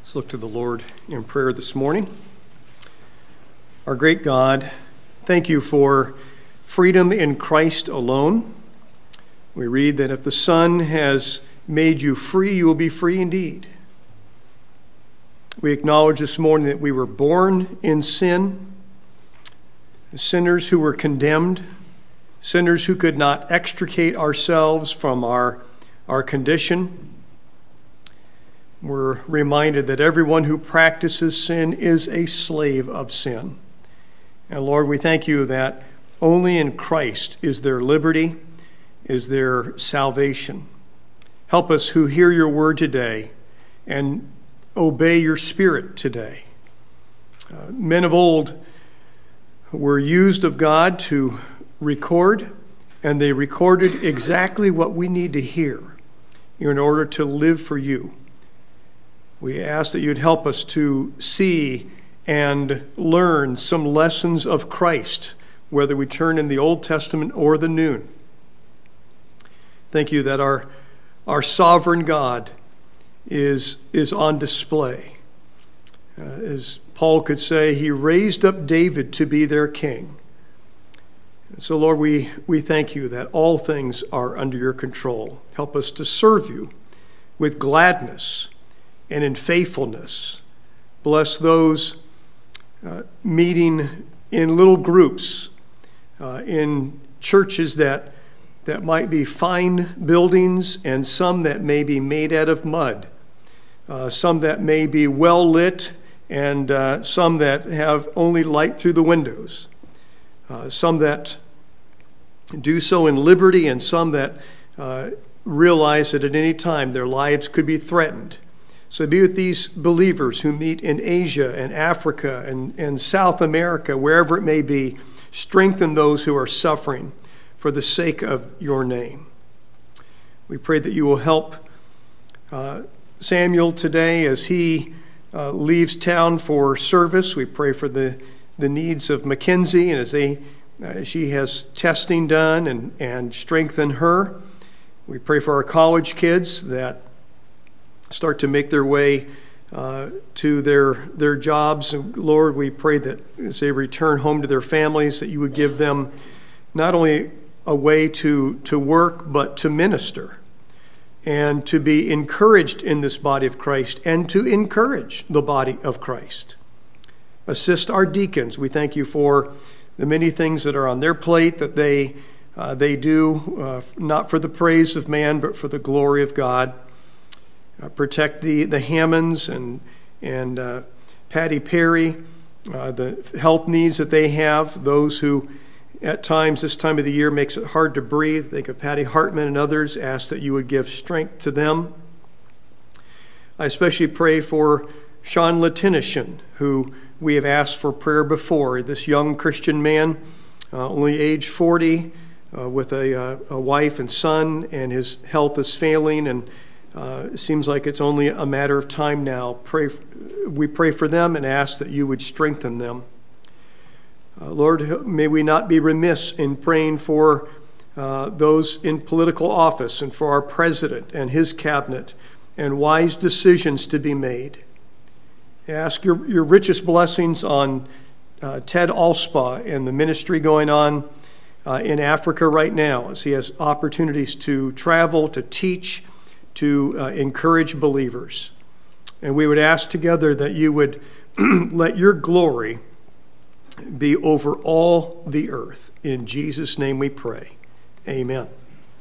Let's look to the Lord in prayer this morning. Our great God, thank you for freedom in Christ alone. We read that if the Son has made you free, you will be free indeed. We acknowledge this morning that we were born in sin, sinners who were condemned, sinners who could not extricate ourselves from our condition. We're reminded that everyone who practices sin is a slave of sin. And Lord, we thank you that only in Christ is there liberty, is there salvation. Help us who hear your word today and obey your Spirit today. Men of old were used of God to record, and they recorded exactly what we need to hear in order to live for you. We ask that you'd help us to see and learn some lessons of Christ, whether we turn in the Old Testament or the New. Thank you that our sovereign God is on display. As Paul could say, he raised up David to be their king. So, Lord, we thank you that all things are under your control. Help us to serve you with gladness and in faithfulness. Bless those meeting in little groups, in churches that might be fine buildings and some that may be made out of mud, some that may be well lit and some that have only light through the windows, some that do so in liberty and some that realize that at any time their lives could be threatened. So be with these believers who meet in Asia and Africa and South America, wherever it may be. Strengthen those who are suffering for the sake of your name. We pray that you will help Samuel today as he leaves town for service. We pray for the needs of Mackenzie and as she has testing done and strengthen her. We pray for our college kids that start to make their way to their jobs. And Lord, we pray that as they return home to their families, that you would give them not only a way to work, but to minister and to be encouraged in this body of Christ and to encourage the body of Christ. Assist our deacons. We thank you for the many things that are on their plate that they do, not for the praise of man, but for the glory of God. Protect the Hammonds and Patty Perry, the health needs that they have, those who at times this time of the year makes it hard to breathe. Think of Patty Hartman and others. Ask that you would give strength to them. I especially pray for Sean Latinishan, who we have asked for prayer before. This young Christian man, only age 40, with a wife and son, and his health is failing, and it seems like it's only a matter of time now. We pray for them and ask that you would strengthen them. Lord, may we not be remiss in praying for those in political office and for our president and his cabinet and wise decisions to be made. Ask your richest blessings on Ted Alspaugh and the ministry going on in Africa right now as he has opportunities to travel, to teach, to encourage believers. And we would ask together that you would let your glory be over all the earth. In Jesus' name we pray. Amen.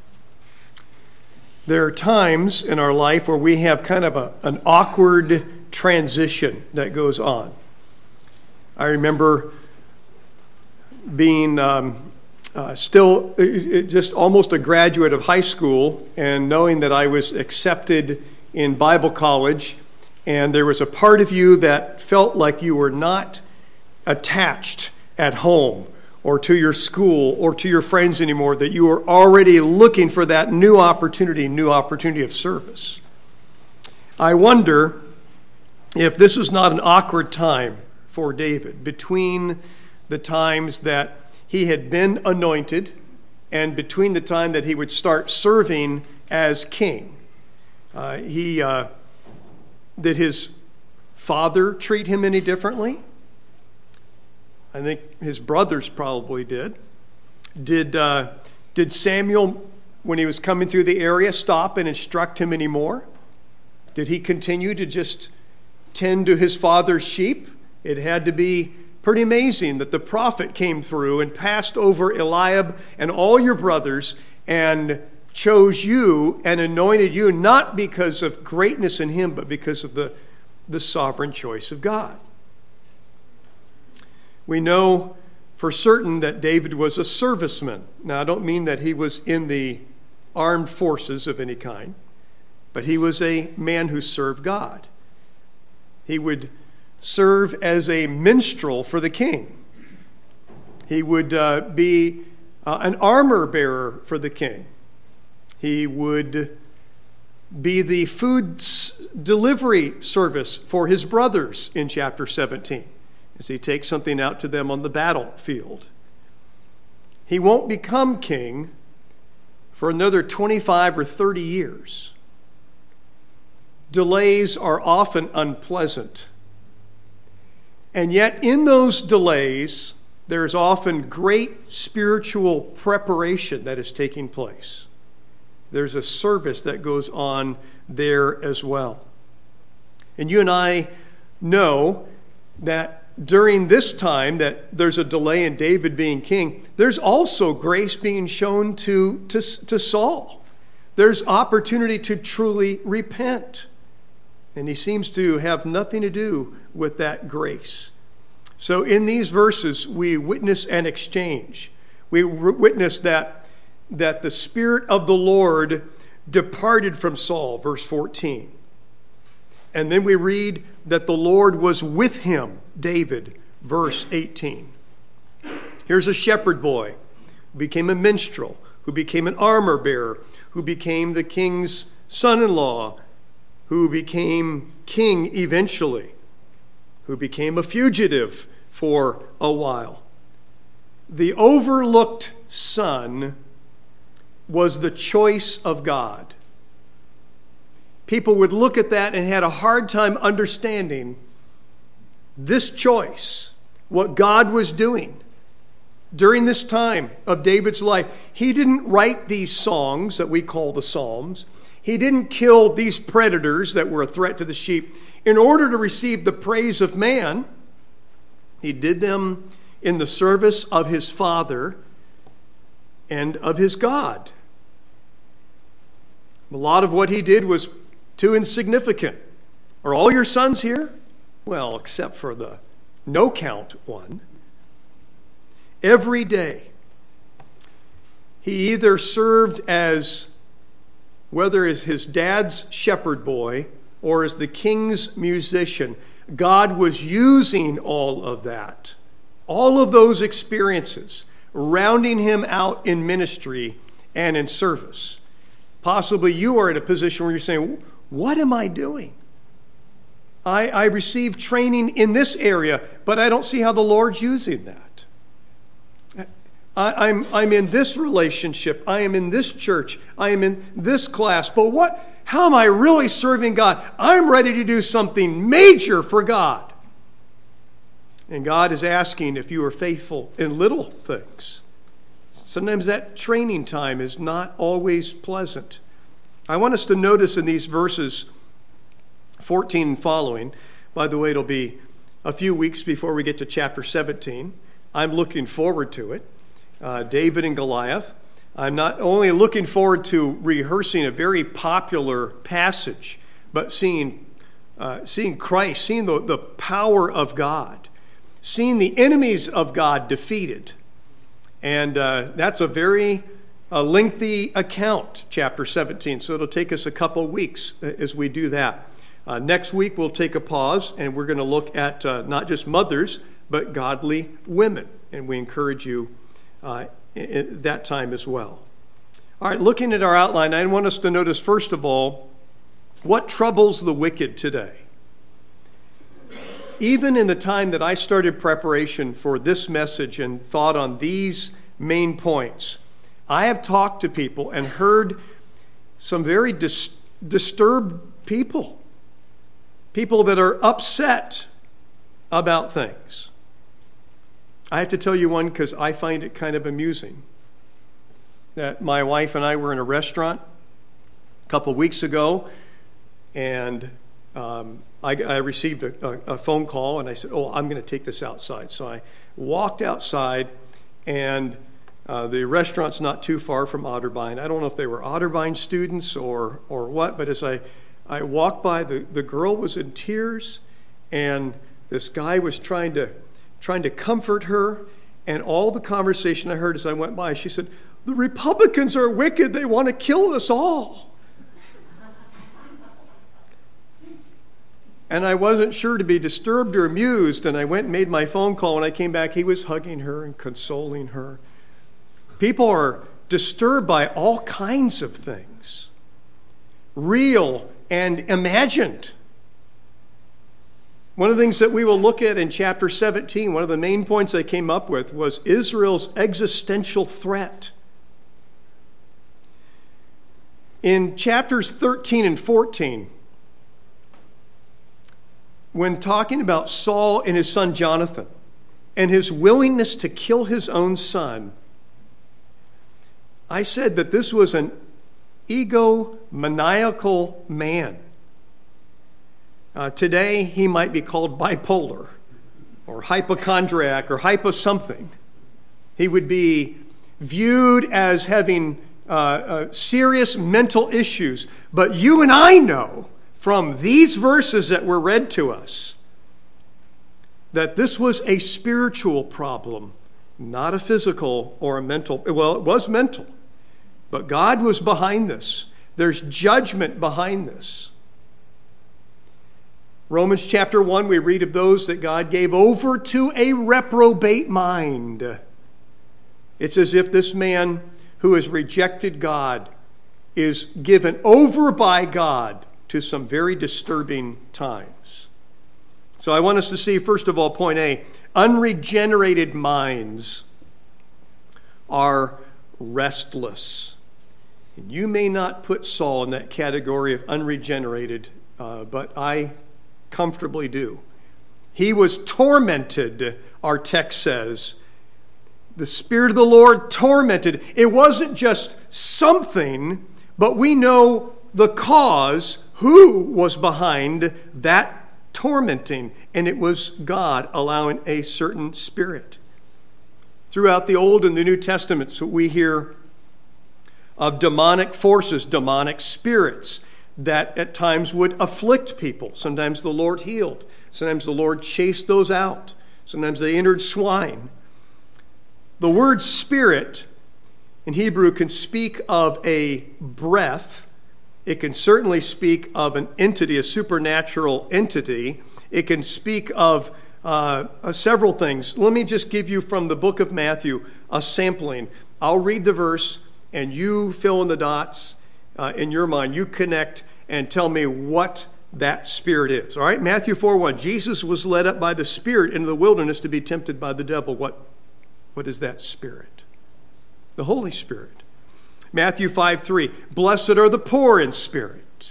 There are times in our life where we have kind of an awkward transition that goes on. I remember being still just almost a graduate of high school and knowing that I was accepted in Bible college, and there was a part of you that felt like you were not attached at home or to your school or to your friends anymore, that you were already looking for that new opportunity of service. I wonder if this is not an awkward time for David between the times that he had been anointed and between the time that he would start serving as king. That his father treat him any differently? I think his brothers probably did. Did Samuel, when he was coming through the area, stop and instruct him anymore? Did he continue to just tend to his father's sheep? It had to be pretty amazing that the prophet came through and passed over Eliab and all your brothers and chose you and anointed you, not because of greatness in him, but because of the sovereign choice of God. We know for certain that David was a serviceman. Now, I don't mean that he was in the armed forces of any kind, but he was a man who served God. He would serve as a minstrel for the king. He would be an armor bearer for the king. He would be the food delivery service for his brothers in chapter 17, as he takes something out to them on the battlefield. He won't become king for another 25 or 30 years. Delays are often unpleasant. And yet in those delays, there is often great spiritual preparation that is taking place. There's a service that goes on there as well. And you and I know that during this time that there's a delay in David being king, there's also grace being shown to Saul. There's opportunity to truly repent. And he seems to have nothing to do with that grace. So in these verses, we witness an exchange. We witness that the Spirit of the Lord departed from Saul, verse 14. And then we read that the Lord was with him, David, verse 18. Here's a shepherd boy who became a minstrel, who became an armor bearer, who became the king's son-in-law, who became king eventually, who became a fugitive for a while. The overlooked son was the choice of God. People would look at that and had a hard time understanding this choice, what God was doing during this time of David's life. He didn't write these songs that we call the Psalms. He didn't kill these predators that were a threat to the sheep in order to receive the praise of man. He did them in the service of his Father and of his God. A lot of what he did was too insignificant. Are all your sons here? Well, except for the no-count one. Every day, he either served as, whether as his dad's shepherd boy or as the king's musician, God was using all of that, all of those experiences, rounding him out in ministry and in service. Possibly you are in a position where you're saying, what am I doing? I received training in this area, but I don't see how the Lord's using that. I'm in this relationship. I am in this church. I am in this class. But how am I really serving God? I'm ready to do something major for God. And God is asking if you are faithful in little things. Sometimes that training time is not always pleasant. I want us to notice in these verses 14 and following, by the way, it'll be a few weeks before we get to chapter 17. I'm looking forward to it. David and Goliath. I'm not only looking forward to rehearsing a very popular passage, but seeing Christ, seeing the power of God, seeing the enemies of God defeated. And that's a very lengthy account, chapter 17. So it'll take us a couple of weeks as we do that. Next week, we'll take a pause, and we're going to look at not just mothers, but godly women. And we encourage you at that time as well. All right, looking at our outline, I want us to notice, first of all, what troubles the wicked today. Even in the time that I started preparation for this message and thought on these main points, I have talked to people and heard some very disturbed people people that are upset about things. I have to tell you one because I find it kind of amusing. That my wife and I were in a restaurant a couple of weeks ago, and I received a phone call, and I said, I'm going to take this outside. So I walked outside, and the restaurant's not too far from Otterbein. I don't know if they were Otterbein students or what, but as I walked by, the girl was in tears, and this guy was trying to comfort her, and all the conversation I heard as I went by, she said, "The Republicans are wicked. They want to kill us all." And I wasn't sure to be disturbed or amused, and I went and made my phone call. When I came back, he was hugging her and consoling her. People are disturbed by all kinds of things, real and imagined. One of the things that we will look at in chapter 17, one of the main points I came up with was Israel's existential threat. In chapters 13 and 14, when talking about Saul and his son Jonathan and his willingness to kill his own son, I said that this was an egomaniacal man. Today, he might be called bipolar or hypochondriac or hypo something. He would be viewed as having serious mental issues. But you and I know from these verses that were read to us that this was a spiritual problem, not a physical or a mental. Well, it was mental, but God was behind this. There's judgment behind this. Romans chapter 1, we read of those that God gave over to a reprobate mind. It's as if this man who has rejected God is given over by God to some very disturbing times. So I want us to see, first of all, point A, unregenerated minds are restless. And you may not put Saul in that category of unregenerated, but I comfortably do. He was tormented, our text says. The Spirit of the Lord tormented. It wasn't just something, but we know the cause, who was behind that tormenting, and it was God allowing a certain spirit. Throughout the Old and the New Testaments, we hear of demonic forces, demonic spirits that at times would afflict people. Sometimes the Lord healed. Sometimes the Lord chased those out. Sometimes they entered swine. The word spirit in Hebrew can speak of a breath. It can certainly speak of an entity, a supernatural entity. It can speak of several things. Let me just give you from the book of Matthew a sampling. I'll read the verse and you fill in the dots in your mind. You connect and tell me what that spirit is. All right, Matthew 4:1. Jesus was led up by the Spirit into the wilderness to be tempted by the devil. What is that spirit? The Holy Spirit. Matthew 5:3. Blessed are the poor in spirit.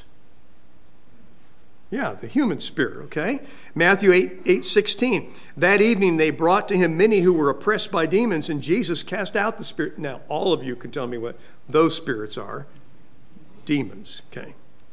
Yeah, the human spirit, okay? Matthew 8:16. That evening they brought to him many who were oppressed by demons, and Jesus cast out the spirit. Now, all of you can tell me what those spirits are. Demons, okay?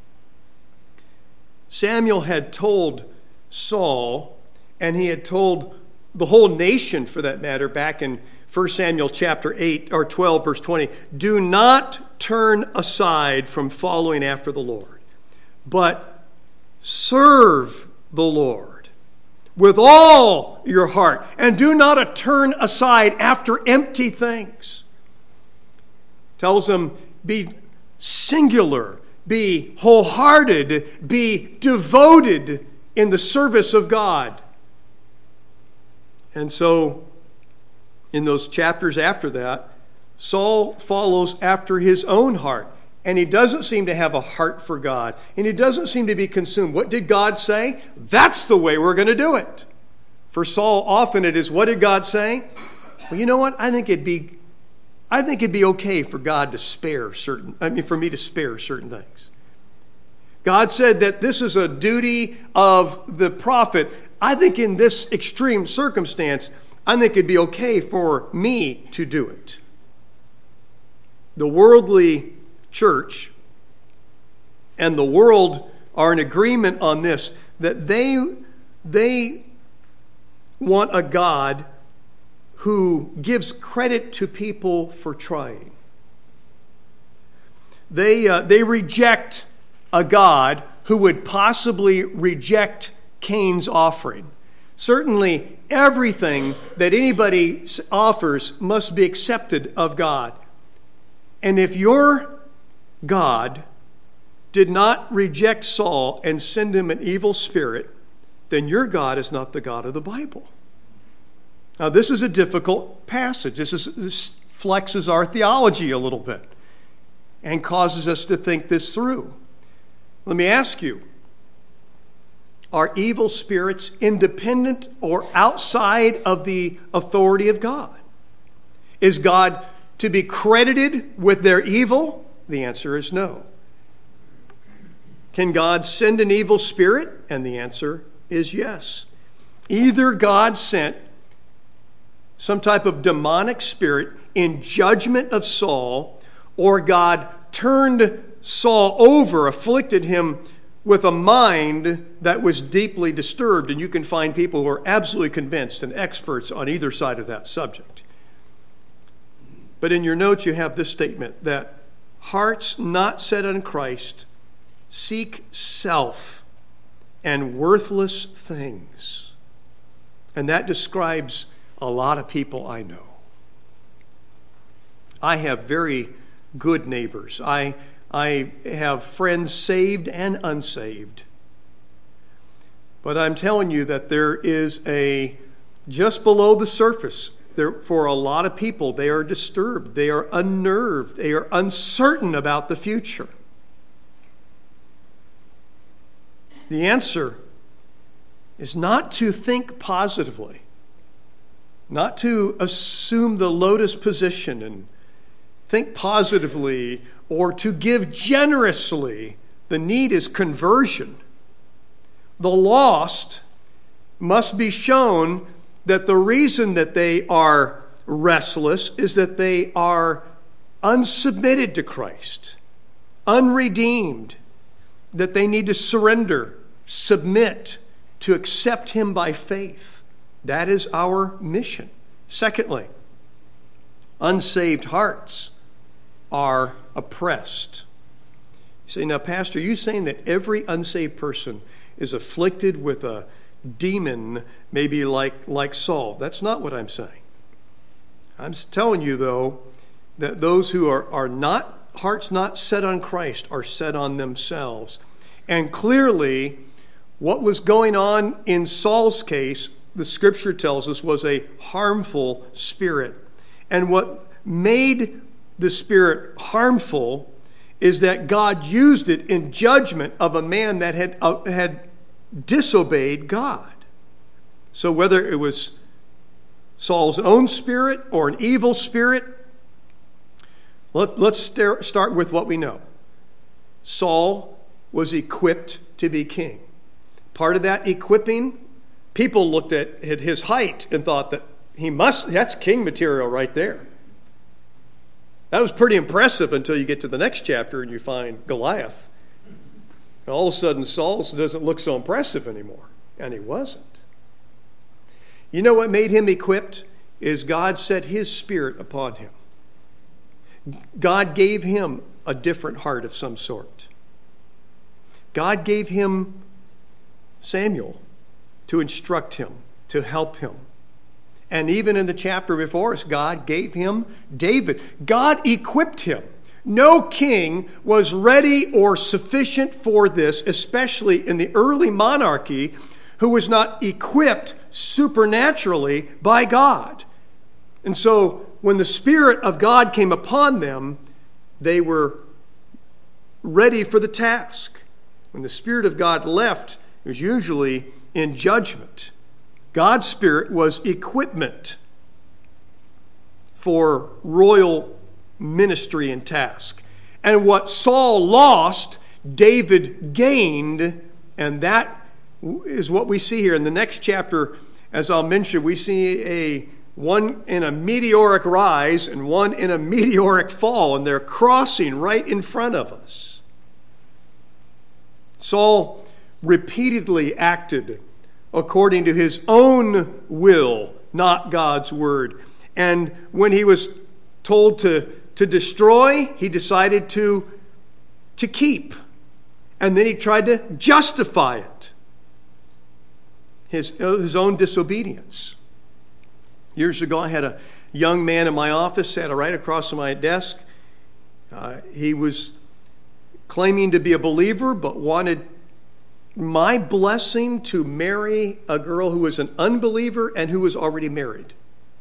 Samuel had told Saul, and he had told the whole nation for that matter, back in 1 Samuel chapter 8 or 12, verse 20, do not turn aside from following after the Lord, but serve the Lord with all your heart, and do not turn aside after empty things. Tells them, be singular, be wholehearted, be devoted in the service of God. And so, in those chapters after that, Saul follows after his own heart. And he doesn't seem to have a heart for God. And he doesn't seem to be consumed. What did God say? That's the way we're going to do it. For Saul, often it is, what did God say? Well, you know what? I think it'd be okay for God to spare for me to spare certain things. God said that this is a duty of the prophet. I think in this extreme circumstance, I think it'd be okay for me to do it. The worldly church and the world are in agreement on this, that they want a God who gives credit to people for trying. They reject a God who would possibly reject Cain's offering. Certainly, everything that anybody offers must be accepted of God. And if your God did not reject Saul and send him an evil spirit, then your God is not the God of the Bible. Now, this is a difficult passage. This flexes our theology a little bit and causes us to think this through. Let me ask you, are evil spirits independent or outside of the authority of God? Is God to be credited with their evil? The answer is no. Can God send an evil spirit? And the answer is yes. Either God sent some type of demonic spirit in judgment of Saul, or God turned Saul over, afflicted him with a mind that was deeply disturbed. And you can find people who are absolutely convinced and experts on either side of that subject. But in your notes, you have this statement that hearts not set on Christ seek self and worthless things. And that describes a lot of people I know. I have very good neighbors. I have friends saved and unsaved. But I'm telling you that there is just below the surface, for a lot of people, they are disturbed, they are unnerved, they are uncertain about the future. The answer is not to think positively, not to assume the lotus position and think positively, or to give generously. The need is conversion. The lost must be shown that the reason that they are restless is that they are unsubmitted to Christ, unredeemed, that they need to surrender, submit, to accept Him by faith. That is our mission. Secondly, unsaved hearts are oppressed. You say, now, Pastor, are you saying that every unsaved person is afflicted with a demon, maybe like Saul? That's not what I'm saying. I'm telling you, though, that those who are not, hearts not set on Christ, are set on themselves. And clearly, what was going on in Saul's case, the Scripture tells us, was a harmful spirit. And what made the spirit harmful is that God used it in judgment of a man that had disobeyed God. So whether it was Saul's own spirit or an evil spirit, let's start with what we know. Saul was equipped to be king. Part of that equipping, people looked at his height and thought that that's king material right there. That was pretty impressive until you get to the next chapter and you find Goliath. And all of a sudden, Saul doesn't look so impressive anymore. And he wasn't. You know what made him equipped? Is God set His Spirit upon him. God gave him a different heart of some sort. God gave him Samuel to instruct him, to help him. And even in the chapter before us, God gave him David. God equipped him. No king was ready or sufficient for this, especially in the early monarchy, who was not equipped supernaturally by God. And so when the Spirit of God came upon them, they were ready for the task. When the Spirit of God left, it was usually in judgment. God's Spirit was equipment for royal ministry and task. And what Saul lost David gained, and that is what we see here. In the next chapter, as I'll mention, we see one in a meteoric rise and one in a meteoric fall, and they're crossing right in front of us. Saul repeatedly acted according to his own will, not God's word. And when he was told to destroy, he decided to keep. And then he tried to justify it. His own disobedience. Years ago, I had a young man in my office, sat right across from my desk. He was claiming to be a believer, but wanted my blessing to marry a girl who was an unbeliever and who was already married.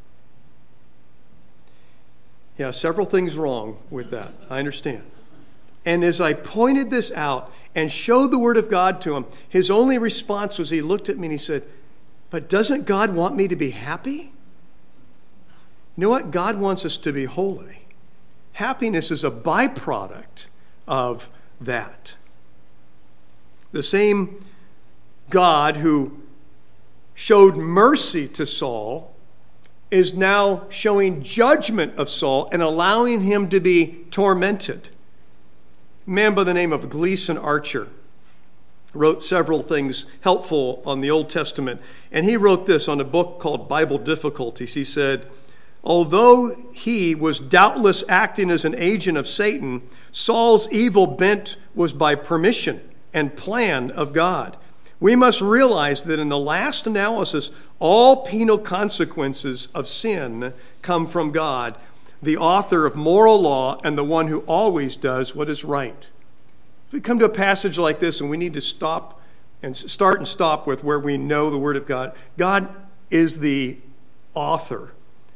Yeah, several things wrong with that. I understand. And as I pointed this out and showed the Word of God to him, his only response was he looked at me and he said, "But doesn't God want me to be happy?" You know what? God wants us to be holy. Happiness is a byproduct of that. The same God who showed mercy to Saul is now showing judgment of Saul and allowing him to be tormented. A man by the name of Gleason Archer wrote several things helpful on the Old Testament, and he wrote this on a book called Bible Difficulties. He said, "Although he was doubtless acting as an agent of Satan, Saul's evil bent was by permission and plan of God. We must realize that in the last analysis, all penal consequences of sin come from God, the author of moral law and the one who always does what is right." If we come to a passage like this and we need to stop and start and stop with where we know the Word of God, God is the author.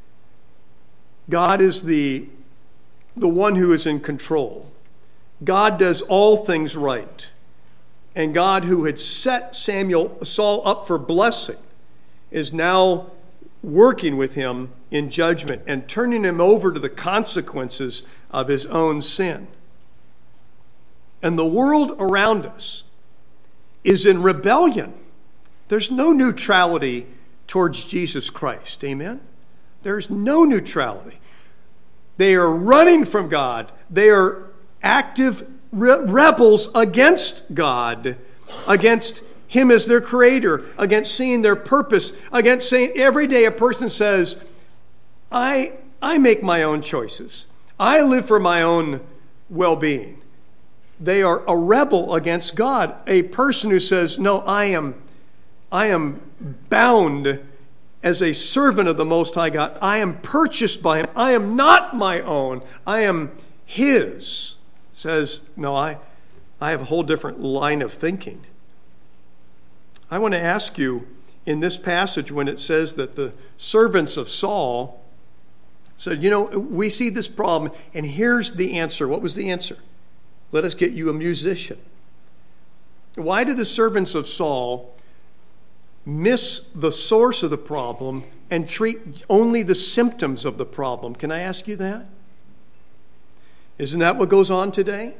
God is the one who is in control. God does all things right. And God, who had set Saul up for blessing, is now working with him in judgment and turning him over to the consequences of his own sin. And the world around us is in rebellion. There's no neutrality towards Jesus Christ. Amen? There's no neutrality. They are running from God. They are active rebels against God, against Him as their creator, against seeing their purpose, against saying every day a person says, I make my own choices. I live for my own well-being. They are a rebel against God. A person who says, no, I am bound as a servant of the Most High God. I am purchased by Him. I am not my own. I am His. Says, no, I have a whole different line of thinking. I want to ask you, in this passage, when it says that the servants of Saul said, we see this problem, and here's the answer. What was the answer? Let us get you a musician. Why did the servants of Saul miss the source of the problem and treat only the symptoms of the problem? Can I ask you that? Isn't that what goes on today?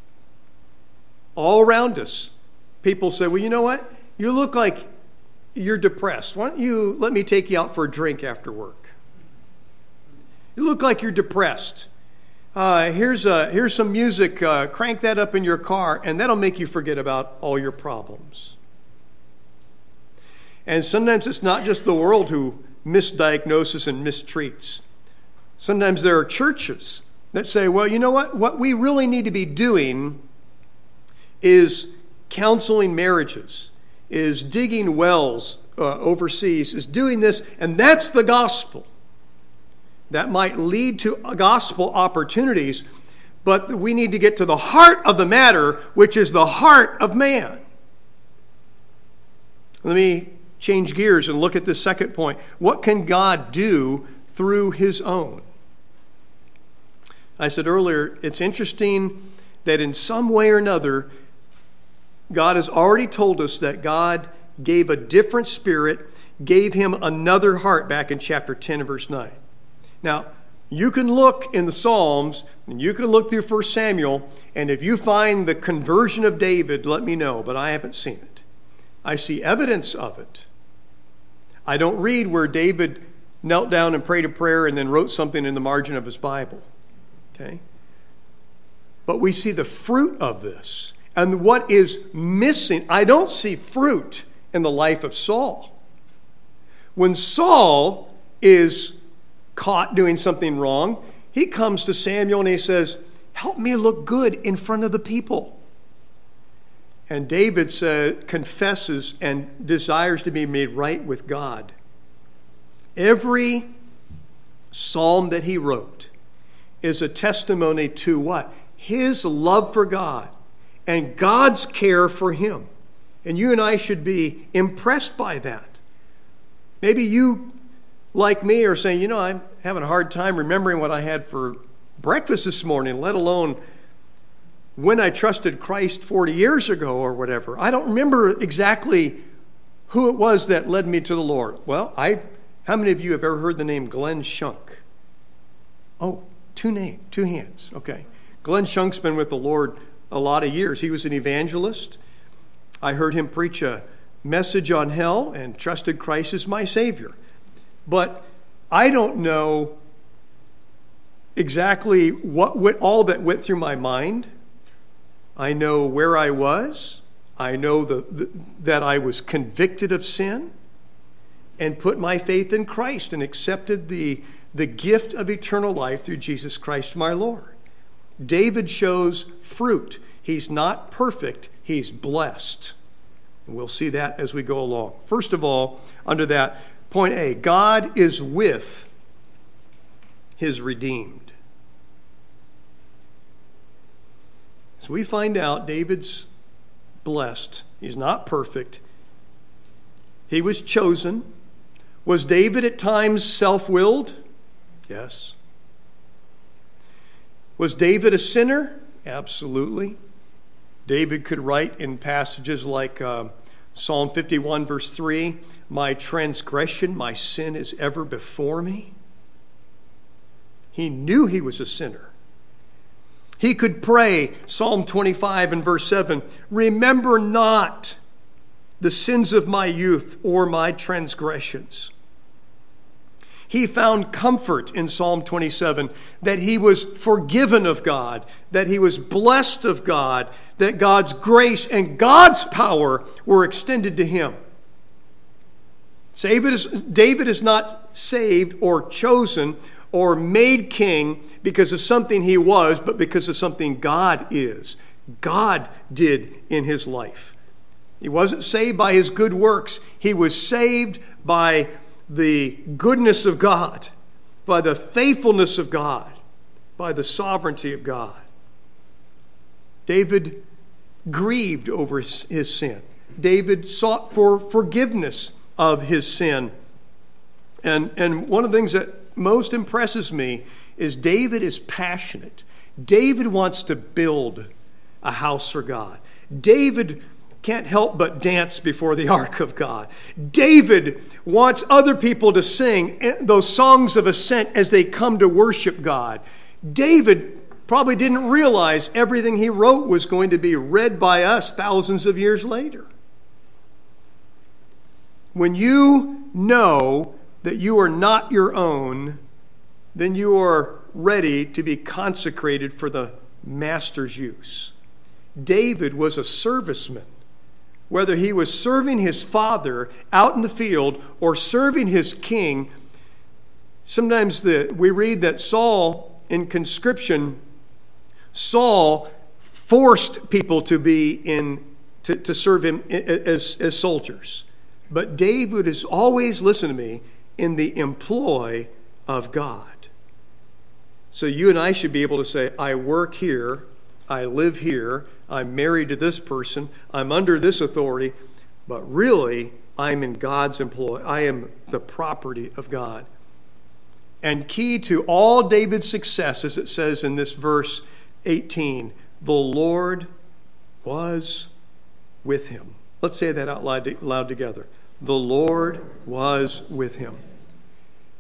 All around us, people say, well, you know what? You look like you're depressed. Why don't you let me take you out for a drink after work? You look like you're depressed. Here's some music. Crank that up in your car, and that'll make you forget about all your problems. And sometimes it's not just the world who misdiagnoses and mistreats. Sometimes there are churches that say, well, you know what? What we really need to be doing is counseling marriages, is digging wells overseas, is doing this, and that's the gospel. That might lead to gospel opportunities, but we need to get to the heart of the matter, which is the heart of man. Let me change gears and look at the second point. What can God do through His own? I said earlier, it's interesting that in some way or another, God has already told us that God gave a different spirit, gave him another heart back in chapter 10 and verse 9. Now, You can look in the Psalms, and you can look through 1 Samuel, and if you find the conversion of David, let me know, but I haven't seen it. I see evidence of it. I don't read where David knelt down and prayed a prayer and then wrote something in the margin of his Bible. Okay? But we see the fruit of this. And what is missing, I don't see fruit in the life of Saul. When Saul is caught doing something wrong, he comes to Samuel and he says, help me look good in front of the people. And David confesses and desires to be made right with God. Every psalm that he wrote is a testimony to what? His love for God and God's care for him. And you and I should be impressed by that. Maybe you, like me, are saying, I'm having a hard time remembering what I had for breakfast this morning, let alone when I trusted Christ 40 years ago or whatever. I don't remember exactly who it was that led me to the Lord. Well, how many of you have ever heard the name Glenn Shunk? Oh, two hands. Okay. Glenn Shunk's been with the Lord a lot of years. He was an evangelist. I heard him preach a message on hell and trusted Christ as my Savior. But I don't know exactly all that went through my mind. I know where I was. I know that I was convicted of sin and put my faith in Christ and accepted the gift of eternal life through Jesus Christ my Lord. David shows fruit. He's not perfect. He's blessed. And we'll see that as we go along. First of all, under that, point A, God is with his redeemed. So we find out David's blessed. He's not perfect. He was chosen. Was David at times self-willed? Yes. Was David a sinner? Absolutely. David could write in passages like Psalm 51, verse 3, my transgression, my sin is ever before me. He knew he was a sinner. He could pray, Psalm 25 and verse 7, remember not the sins of my youth or my transgressions. He found comfort in Psalm 27 that he was forgiven of God, that he was blessed of God, that God's grace and God's power were extended to him. David is not saved or chosen or made king because of something he was, but because of something God is. God did in his life. He wasn't saved by his good works. He was saved by the goodness of God, by the faithfulness of God, by the sovereignty of God. David grieved over his sin. David sought for forgiveness of his sin. And one of the things that most impresses me is David is passionate. David wants to build a house for God. David can't help but dance before the ark of God. David wants other people to sing those songs of ascent as they come to worship God. David probably didn't realize everything he wrote was going to be read by us thousands of years later. When you know that you are not your own, then you are ready to be consecrated for the master's use. David was a serviceman. Whether he was serving his father out in the field or serving his king, sometimes we read that Saul, in conscription, Saul forced people to be to serve him as soldiers. But David is always, listen to me, in the employ of God. So you and I should be able to say, I work here, I live here, I'm married to this person, I'm under this authority, but really, I'm in God's employ. I am the property of God. And key to all David's success, as it says in this verse 18, the Lord was with him. Let's say that out loud together. The Lord was with him.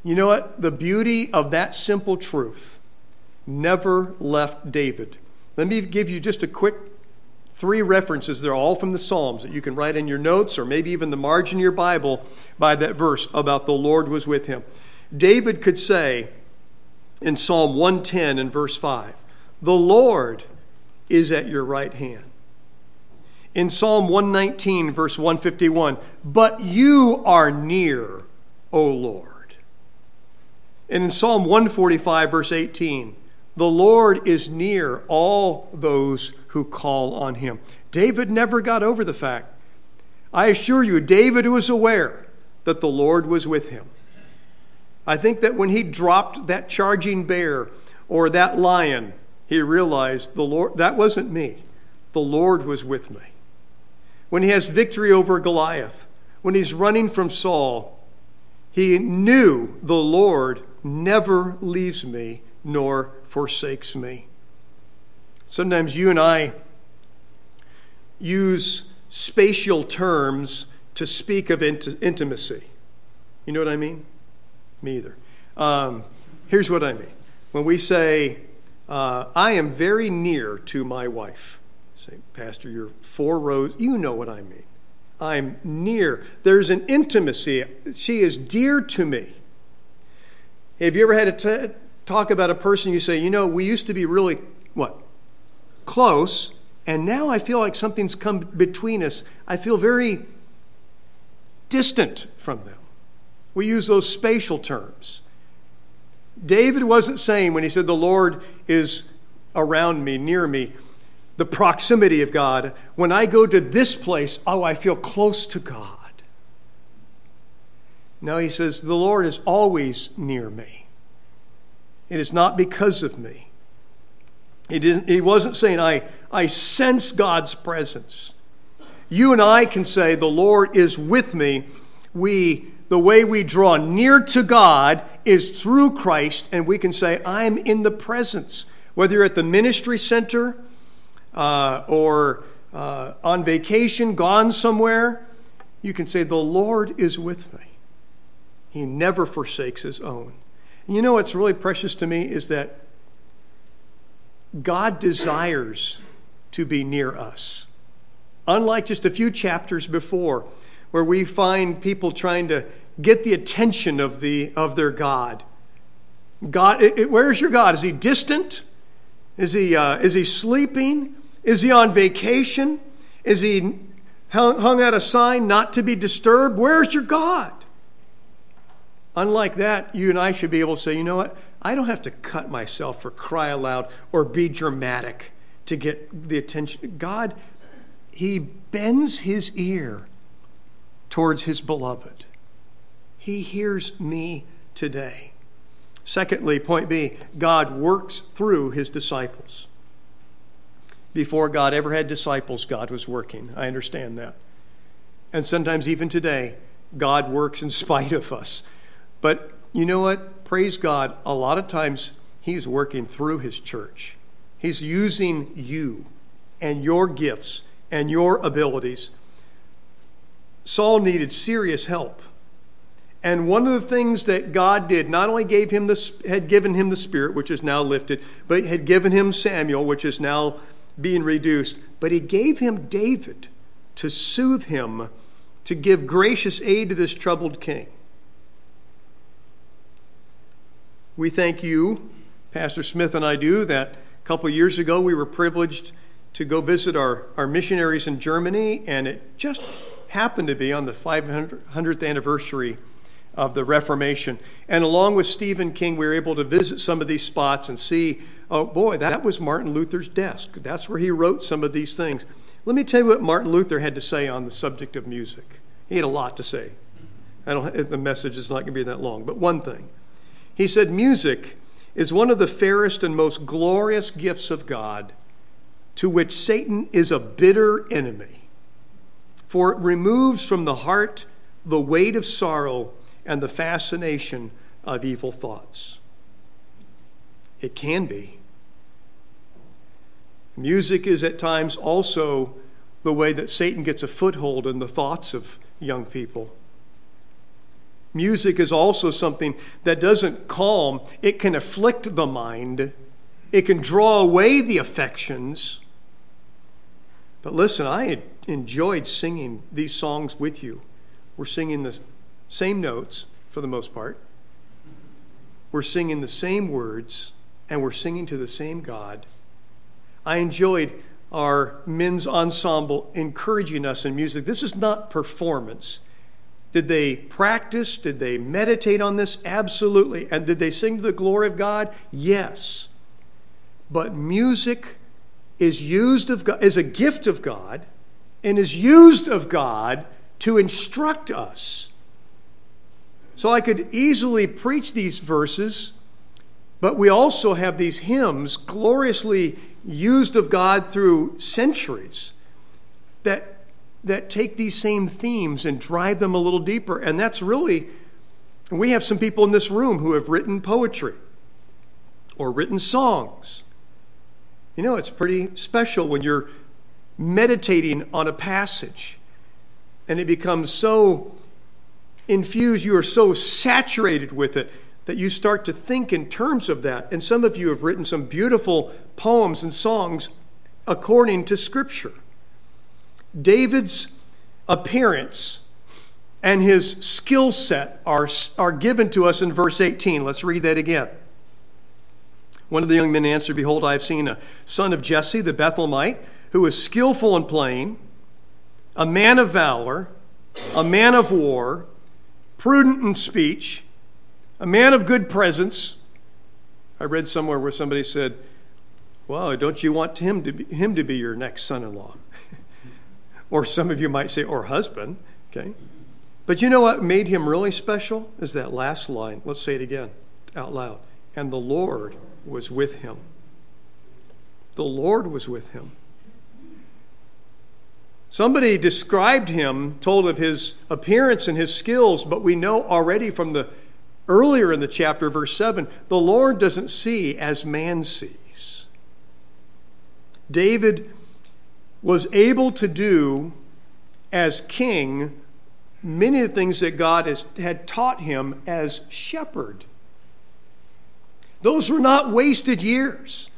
You know what? The beauty of that simple truth never left David. Let me give you just a quick 3 references. They're all from the Psalms that you can write in your notes or maybe even the margin of your Bible by that verse about the Lord was with him. David could say in Psalm 110 and verse 5, the Lord is at your right hand. In Psalm 119, verse 151, but you are near, O Lord. And in Psalm 145, verse 18, the Lord is near all those who call on him. David never got over the fact. I assure you, David was aware that the Lord was with him. I think that when he dropped that charging bear or that lion, he realized the Lord, that wasn't me. The Lord was with me. When he has victory over Goliath, when he's running from Saul, he knew the Lord never leaves me nor forsakes me. Sometimes you and I use spatial terms to speak of intimacy. You know what I mean? Me either. Here's what I mean. When we say, I am very near to my wife. Say, Pastor, you're 4 rows. You know what I mean. I'm near. There's an intimacy. She is dear to me. Have you ever had to talk about a person you say, you know, we used to be really, close, and now I feel like something's come between us. I feel very distant from them. We use those spatial terms. David wasn't saying when he said the Lord is around me, near me, the proximity of God. When I go to this place, I feel close to God. No, he says the Lord is always near me. It is not because of me. He wasn't saying I sense God's presence. You and I can say the Lord is with me. The way we draw near to God is through Christ, and we can say, I'm in the presence. Whether you're at the ministry center or on vacation, gone somewhere, you can say, the Lord is with me. He never forsakes his own. And you know what's really precious to me is that God desires to be near us. Unlike just a few chapters before, where we find people trying to get the attention of their God. Where's your God? Is he distant? Is he sleeping? Is he on vacation? Is he hung out a sign not to be disturbed? Where's your God? Unlike that, you and I should be able to say, you know what? I don't have to cut myself or cry aloud or be dramatic to get the attention. God, he bends his ear towards his beloved. He hears me today. Secondly, point B, God works through his disciples. Before God ever had disciples, God was working. I understand that. And sometimes even today, God works in spite of us. But you know what? Praise God, a lot of times he's working through his church. He's using you and your gifts and your abilities. Saul needed serious help. And one of the things that God did, not only had given him the Spirit, which is now lifted, but had given him Samuel, which is now being reduced, but he gave him David to soothe him, to give gracious aid to this troubled king. We thank you, Pastor Smith and I do, that a couple of years ago we were privileged to go visit our missionaries in Germany, and it just happened to be on the 500th anniversary of the Reformation. And along with Stephen King, we were able to visit some of these spots and see, oh boy, that was Martin Luther's desk. That's where he wrote some of these things. Let me tell you what Martin Luther had to say on the subject of music. He had a lot to say. The message is not going to be that long, but one thing. He said, music is one of the fairest and most glorious gifts of God, to which Satan is a bitter enemy. For it removes from the heart the weight of sorrow and the fascination of evil thoughts. It can be. Music is at times also the way that Satan gets a foothold in the thoughts of young people. Music is also something that doesn't calm. It can afflict the mind. It can draw away the affections. But listen, I enjoyed singing these songs with you. We're singing the same notes for the most part. We're singing the same words, and we're singing to the same God. I enjoyed our men's ensemble encouraging us in music. This is not performance. Did they practice? Did they meditate on this? Absolutely. And did they sing to the glory of God? Yes. But music is used of God, is a gift of God, and is used of God to instruct us. So I could easily preach these verses, but we also have these hymns gloriously used of God through centuries that take these same themes and drive them a little deeper. And that's really, we have some people in this room who have written poetry or written songs. You know, it's pretty special when you're meditating on a passage and it becomes so infused, you are so saturated with it that you start to think in terms of that. And some of you have written some beautiful poems and songs according to Scripture. David's appearance and his skill set are given to us in verse 18. Let's read that again. One of the young men answered, "Behold, I have seen a son of Jesse, the Bethlehemite, who is skillful in playing, a man of valor, a man of war, prudent in speech, a man of good presence." I read somewhere where somebody said, "Well, don't you want him to be your next son-in-law?" Or some of you might say, or husband, okay? But you know what made him really special is that last line. Let's say it again out loud. "And the Lord was with him." The Lord was with him. Somebody described him, told of his appearance and his skills, but we know already from the earlier in the chapter, verse 7, the Lord doesn't see as man sees. David was able to do as king many of the things that God had taught him as shepherd. Those were not wasted years.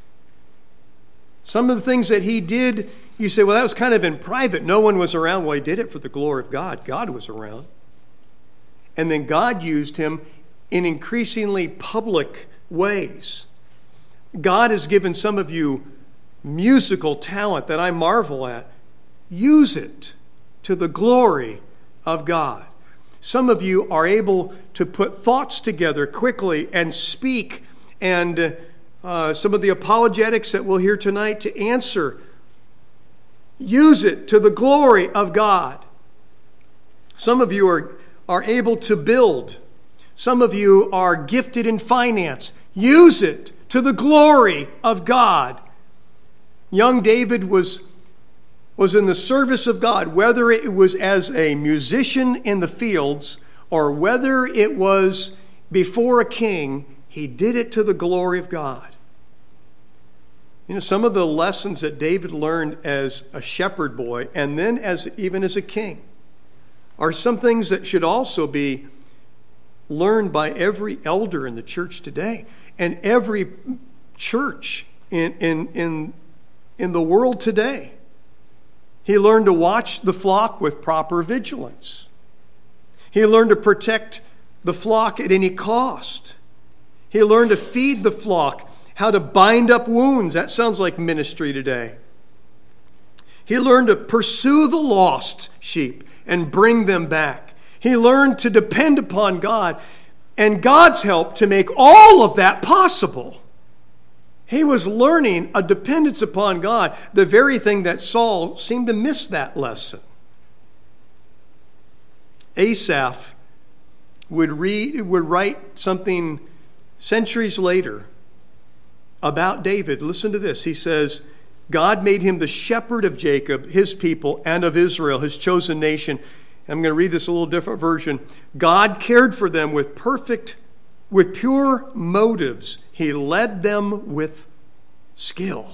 Some of the things that he did, you say, well, that was kind of in private. No one was around. Well, he did it for the glory of God. God was around. And then God used him in increasingly public ways. God has given some of you musical talent that I marvel at. Use it to the glory of God. Some of you are able to put thoughts together quickly and speak, and some of the apologetics that we'll hear tonight to answer. Use it to the glory of God. Some of you are able to build. Some of you are gifted in finance. Use it to the glory of God. Young David was in the service of God, whether it was as a musician in the fields or whether it was before a king, he did it to the glory of God. You know, some of the lessons that David learned as a shepherd boy and then even as a king are some things that should also be learned by every elder in the church today and every church in the world today. He learned to watch the flock with proper vigilance. He learned to protect the flock at any cost. He learned to feed the flock, how to bind up wounds. That sounds like ministry today. He learned to pursue the lost sheep and bring them back. He learned to depend upon God and God's help to make all of that possible. He was learning a dependence upon God, the very thing that Saul seemed to miss that lesson. Asaph would write something centuries later about David. Listen to this. He says, God made him the shepherd of Jacob, his people, and of Israel, his chosen nation. I'm going to read this a little different version. God cared for them with pure motives. He led them with skill.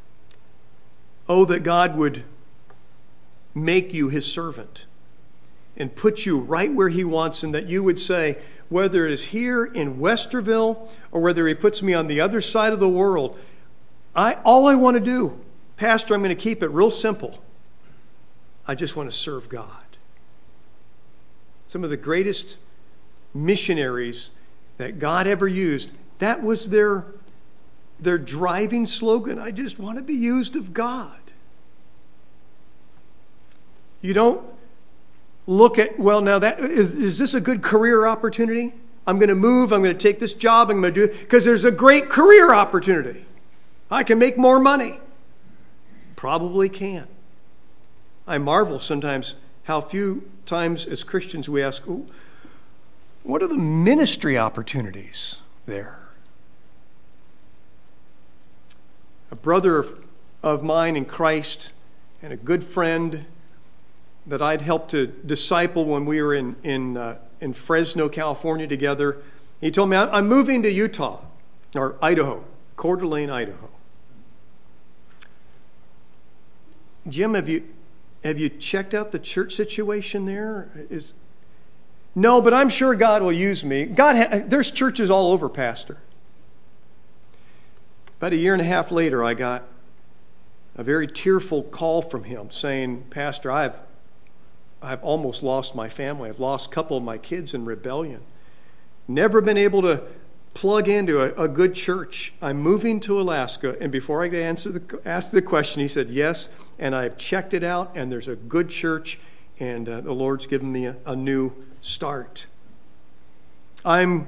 Oh, that God would make you his servant and put you right where He wants, and that you would say, whether it is here in Westerville or whether He puts me on the other side of the world, all I want to do, Pastor, I'm going to keep it real simple. I just want to serve God. Some of the greatest missionaries that God ever used, that was their driving slogan. I just want to be used of God. You don't look at, well, now that is this a good career opportunity? I'm going to move, I'm going to take this job, I'm going to do it because there's a great career opportunity. I can make more money. Probably can. I marvel sometimes how few times as Christians we ask, what are the ministry opportunities there? A brother of mine in Christ and a good friend that I'd helped to disciple when we were in Fresno, California together, he told me, I'm moving to Utah, or Idaho, Coeur d'Alene, Idaho. Jim, have you checked out the church situation there? No, but I'm sure God will use me. There's churches all over, Pastor. About a year and a half later, I got a very tearful call from him saying, Pastor, I've almost lost my family. I've lost a couple of my kids in rebellion. Never been able to plug into a good church. I'm moving to Alaska. And before I could ask the question, he said, yes, and I've checked it out, and there's a good church, and the Lord's given me a new start. I'm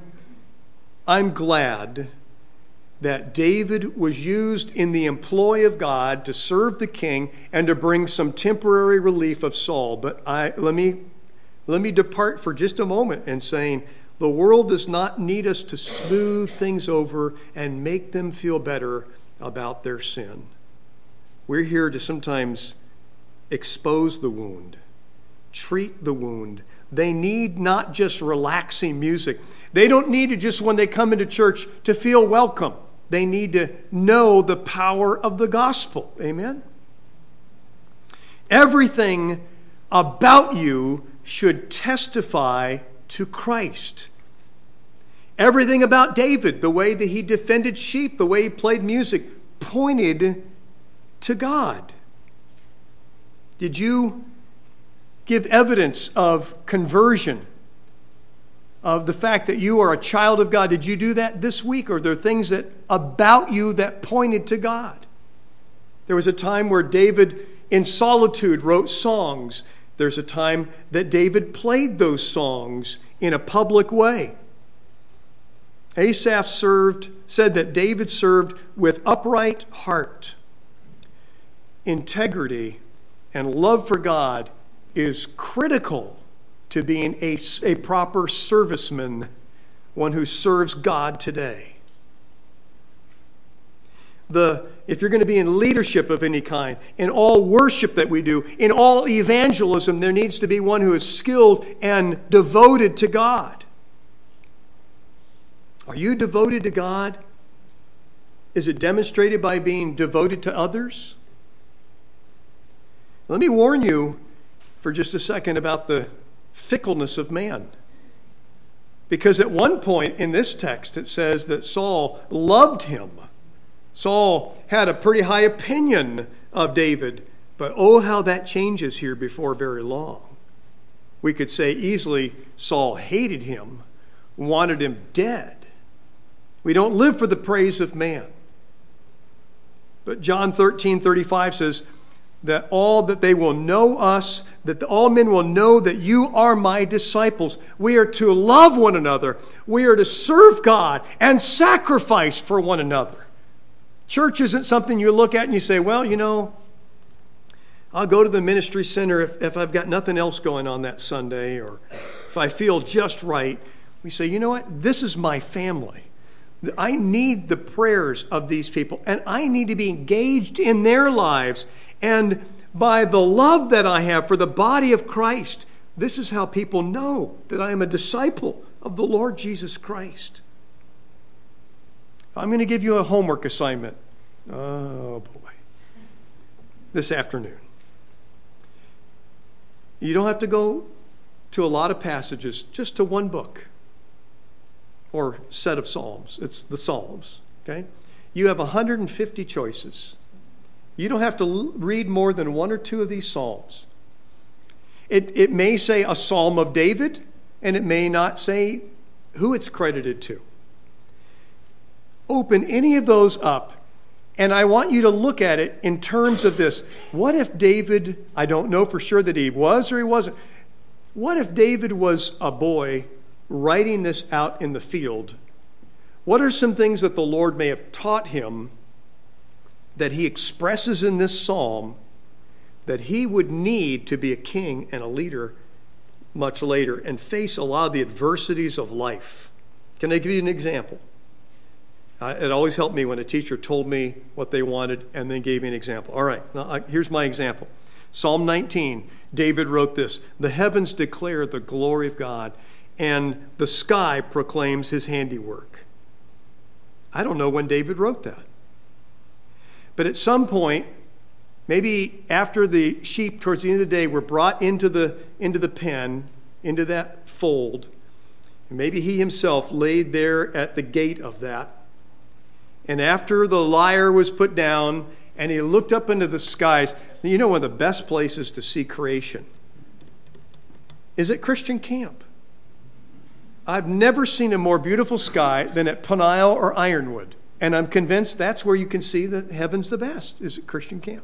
glad that David was used in the employ of God to serve the king and to bring some temporary relief of Saul. But let me depart for just a moment in saying the world does not need us to smooth things over and make them feel better about their sin. We're here to sometimes expose the wound, treat the wound. They need not just relaxing music. They don't need to just, when they come into church, to feel welcome. They need to know the power of the gospel. Amen? Everything about you should testify to Christ. Everything about David, the way that he defended sheep, the way he played music, pointed to God. Did you give evidence of conversion, of the fact that you are a child of God? Did you do that this week? Or are there things about you that pointed to God? There was a time where David, in solitude, wrote songs. There's a time that David played those songs in a public way. Asaph said that David served with upright heart. Integrity and love for God is critical to being a proper serviceman, one who serves God today. If you're going to be in leadership of any kind, in all worship that we do, in all evangelism, there needs to be one who is skilled and devoted to God. Are you devoted to God? Is it demonstrated by being devoted to others? Let me warn you for just a second about the fickleness of man. Because at one point in this text it says that Saul loved him. Saul had a pretty high opinion of David, but oh, how that changes here before very long. We could say easily Saul hated him, wanted him dead. We don't live for the praise of man. But John 13:35 says that they will know us, that all men will know that you are my disciples. We are to love one another. We are to serve God and sacrifice for one another. Church isn't something you look at and you say, well, I'll go to the ministry center if I've got nothing else going on that Sunday, or if I feel just right. We say, you know what? This is my family. I need the prayers of these people, and I need to be engaged in their lives. And by the love that I have for the body of Christ, this is how people know that I am a disciple of the Lord Jesus Christ. I'm going to give you a homework assignment. Oh, boy. This afternoon. You don't have to go to a lot of passages, just to one book or set of Psalms. It's the Psalms, okay? You have 150 choices. You don't have to read more than one or two of these Psalms. It may say a Psalm of David, and it may not say who it's credited to. Open any of those up, and I want you to look at it in terms of this. What if David, I don't know for sure that he was or he wasn't, what if David was a boy writing this out in the field? What are some things that the Lord may have taught him that he expresses in this psalm that he would need to be a king and a leader much later and face a lot of the adversities of life? Can I give you an example? It always helped me when a teacher told me what they wanted and then gave me an example. All right, now here's my example. Psalm 19, David wrote this: "The heavens declare the glory of God, and the sky proclaims his handiwork." I don't know when David wrote that. But at some point, maybe after the sheep towards the end of the day were brought into the pen, into that fold, and maybe he himself laid there at the gate of that. And after the lyre was put down and he looked up into the skies, you know, one of the best places to see creation is at Christian camp. I've never seen a more beautiful sky than at Peniel or Ironwood. And I'm convinced that's where you can see the heavens the best, is at Christian camp.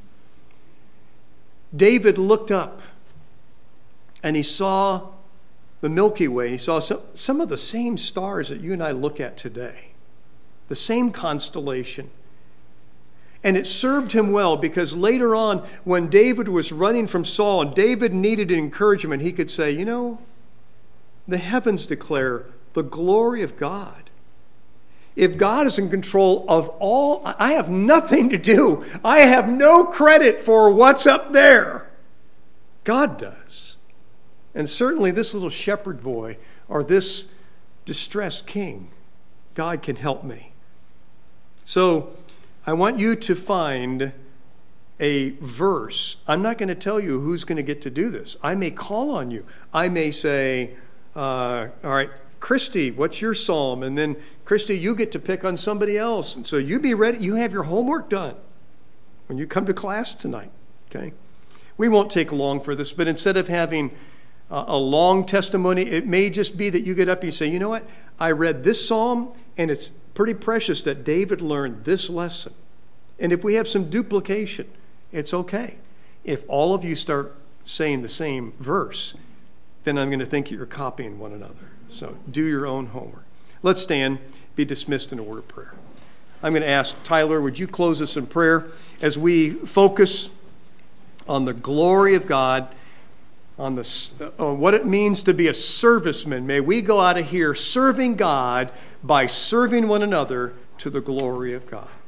David looked up and he saw the Milky Way. He saw some of the same stars that you and I look at today. The same constellation. And it served him well, because later on, when David was running from Saul and David needed encouragement, he could say, you know, the heavens declare the glory of God. If God is in control of all, I have nothing to do. I have no credit for what's up there. God does. And certainly this little shepherd boy or this distressed king, God can help me. So I want you to find a verse. I'm not going to tell you who's going to get to do this. I may call on you. I may say, all right, Christy, what's your psalm? And then, Christy, you get to pick on somebody else. And so you be ready. You have your homework done when you come to class tonight, okay? We won't take long for this, but instead of having a long testimony, it may just be that you get up and you say, you know what? I read this psalm, and it's pretty precious that David learned this lesson. And if we have some duplication, it's okay. If all of you start saying the same verse, then I'm going to think you're copying one another. So do your own homework. Let's stand, be dismissed in a word of prayer. I'm going to ask Tyler, would you close us in prayer as we focus on the glory of God, on what it means to be a serviceman. May we go out of here serving God by serving one another to the glory of God.